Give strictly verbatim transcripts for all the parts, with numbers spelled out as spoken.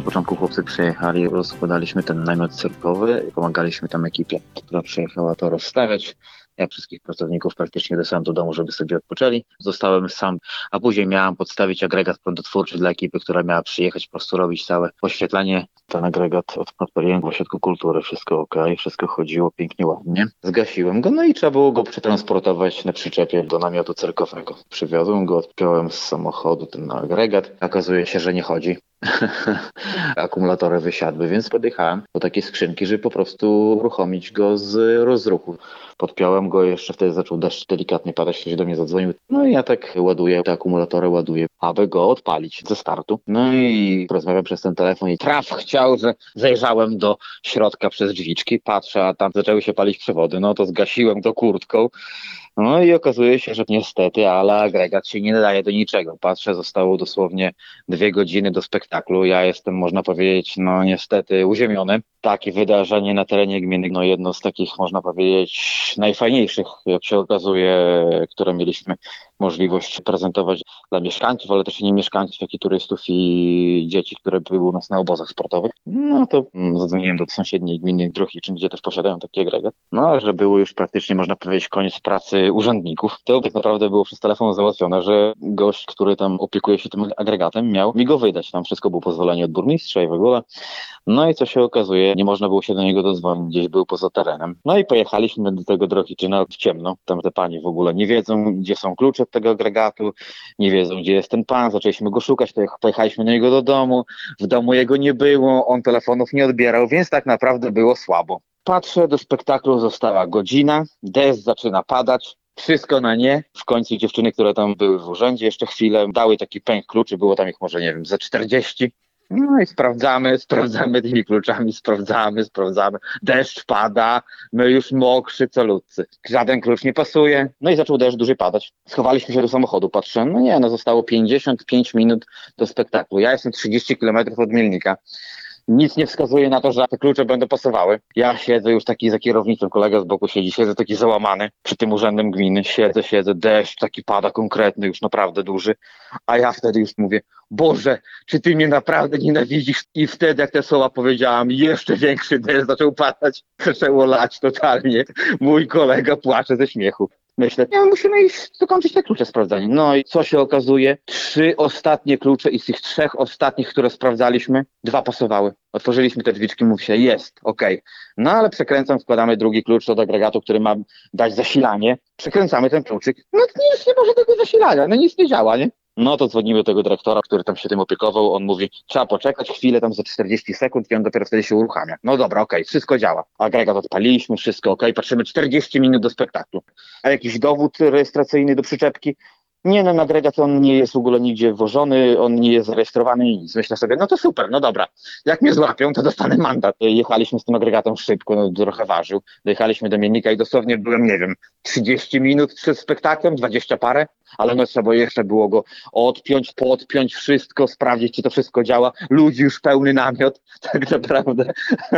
początku chłopcy przyjechali, rozkładaliśmy ten namiot cyrkowy i pomagaliśmy tam ekipie, która przyjechała to rozstawiać. Jak wszystkich pracowników praktycznie wysłałem do domu, żeby sobie odpoczęli. Zostałem sam, a później miałem podstawić agregat prądotwórczy dla ekipy, która miała przyjechać, po prostu robić całe oświetlenie. Ten agregat odpaliłem w ośrodku kultury, wszystko ok, wszystko chodziło pięknie, ładnie. Zgasiłem go, no i trzeba było go przetransportować na przyczepie do namiotu cyrkowego. Przywiozłem go, odpiąłem z samochodu ten agregat. Okazuje się, że nie chodzi. Akumulatory wysiadły, więc podjechałem do takiej skrzynki, żeby po prostu uruchomić go z rozruchu. Podpiąłem go, jeszcze wtedy zaczął deszcz delikatnie padać, ktoś do mnie zadzwonił. No i ja tak ładuję, te akumulatory ładuję, aby go odpalić ze startu. No i rozmawiam przez ten telefon i traf chciał, że zajrzałem do środka przez drzwiczki, patrzę, a tam zaczęły się palić przewody. No to zgasiłem to kurtką. No i okazuje się, że niestety, ale agregat się nie nadaje do niczego. Patrzę, zostało dosłownie dwie godziny do spektaklu. Ja jestem, można powiedzieć, no niestety uziemiony. Takie wydarzenie na terenie gminy, no jedno z takich, można powiedzieć, najfajniejszych, jak się okazuje, które mieliśmy możliwość prezentować dla mieszkańców, ale też i nie mieszkańców, jak i turystów i dzieci, które były u nas na obozach sportowych. No to zadzwoniłem do sąsiedniej gminy Druhiczyn, gdzie też posiadają taki agregat. No, że było już praktycznie, można powiedzieć, koniec pracy urzędników. To tak naprawdę było przez telefon załatwione, że gość, który tam opiekuje się tym agregatem, miał mi go wydać. Tam wszystko było pozwolenie od burmistrza i w ogóle. No i co się okazuje, nie można było się do niego dodzwonić, gdzieś był poza terenem. No i pojechaliśmy do tego Drohiczyna w ciemno. Tam te panie w ogóle nie wiedzą, gdzie są klucze od tego agregatu, nie wiedzą, gdzie jest ten pan. Zaczęliśmy go szukać, to pojechaliśmy do niego do domu. W domu jego nie było, on telefonów nie odbierał, więc tak naprawdę było słabo. Patrzę, do spektaklu została godzina, deszcz zaczyna padać. Wszystko na nie. W końcu dziewczyny, które tam były w urzędzie jeszcze chwilę, dały taki pęk kluczy, było tam ich może, nie wiem, ze czterdzieści. No i sprawdzamy, sprawdzamy tymi kluczami, sprawdzamy, sprawdzamy. Deszcz pada, my już mokrzy co ludcy. Żaden klucz nie pasuje. No i zaczął deszcz dłużej padać. Schowaliśmy się do samochodu, patrzę, no nie, no zostało pięćdziesiąt pięć minut do spektaklu. Ja jestem trzydzieści kilometrów od Mielnika. Nic nie wskazuje na to, że te klucze będą pasowały. Ja siedzę już taki za kierownicą, kolega z boku siedzi, siedzę taki załamany przy tym urzędem gminy. Siedzę, siedzę, deszcz taki pada konkretny, już naprawdę duży. A ja wtedy już mówię, Boże, czy ty mnie naprawdę nienawidzisz? I wtedy, jak te słowa powiedziałam, jeszcze większy deszcz zaczął padać. Zaczęło lać totalnie. Mój kolega płacze ze śmiechu. Myślę, nie, musimy iść dokończyć te klucze sprawdzania. No i co się okazuje? Trzy ostatnie klucze i z tych trzech ostatnich, które sprawdzaliśmy, dwa pasowały. Otworzyliśmy te drzwiczki, mówi się, jest, okej. Okay. No ale przekręcam, wkładamy drugi klucz od agregatu, który ma dać zasilanie. Przekręcamy ten kluczyk. No nic nie może tego zasilania, no nic nie działa, nie? No to dzwonimy do tego dyrektora, który tam się tym opiekował. On mówi, trzeba poczekać chwilę, tam za czterdzieści sekund i on dopiero wtedy się uruchamia. No dobra, okej, okay, wszystko działa. Agregat odpaliliśmy, wszystko okej, okay, patrzymy czterdzieści minut do spektaklu. A jakiś dowód rejestracyjny do przyczepki? Nie, no agregat on nie jest w ogóle nigdzie wwożony, on nie jest zarejestrowany i nic. Myślę sobie, no to super, no dobra. Jak mnie złapią, to dostanę mandat. Jechaliśmy z tym agregatem szybko, no trochę ważył. Dojechaliśmy do Mielnika i dosłownie byłem, nie wiem, trzydzieści minut przed spektaklem, dwadzieścia parę, ale no trzeba jeszcze było go odpiąć, podpiąć wszystko, sprawdzić, czy to wszystko działa. Ludzi już pełny namiot, tak naprawdę.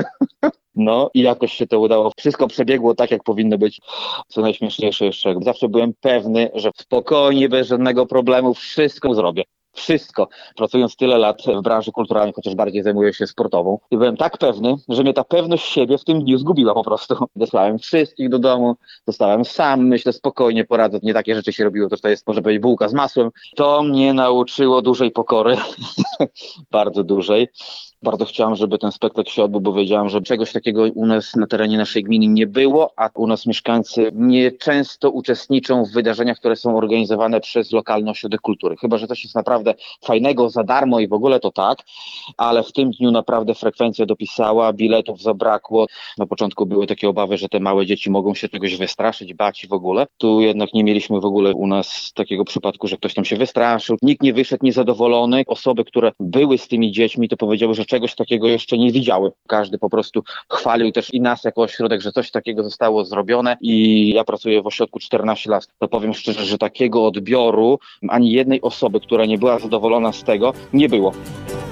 No i jakoś się to udało. Wszystko przebiegło tak, jak powinno być. Co najśmieszniejsze jeszcze, zawsze byłem pewny, że spokojnie, bez żadnego problemu wszystko zrobię. Wszystko. Pracując tyle lat w branży kulturalnej, chociaż bardziej zajmuję się sportową. I byłem tak pewny, że mnie ta pewność siebie w tym dniu zgubiła po prostu. Wysłałem wszystkich do domu, zostałem sam, myślę, spokojnie poradzę. Nie takie rzeczy się robiło, to, to jest, może być bułka z masłem. To mnie nauczyło dużej pokory. Bardzo dużej. Bardzo chciałem, żeby ten spektakl się odbył, bo wiedziałem, że czegoś takiego u nas na terenie naszej gminy nie było, a u nas mieszkańcy nieczęsto uczestniczą w wydarzeniach, które są organizowane przez lokalny ośrodek kultury. Chyba że coś jest naprawdę fajnego, za darmo i w ogóle to tak, ale w tym dniu naprawdę frekwencja dopisała, biletów zabrakło. Na początku były takie obawy, że te małe dzieci mogą się czegoś wystraszyć, bać i w ogóle. Tu jednak nie mieliśmy w ogóle u nas takiego przypadku, że ktoś tam się wystraszył. Nikt nie wyszedł niezadowolony. Osoby, które były z tymi dziećmi, to powiedziały, że czegoś takiego jeszcze nie widziały. Każdy po prostu chwalił też i nas jako ośrodek, że coś takiego zostało zrobione i ja pracuję w ośrodku czternaście lat. To powiem szczerze, że takiego odbioru ani jednej osoby, która nie była zadowolona z tego, nie było.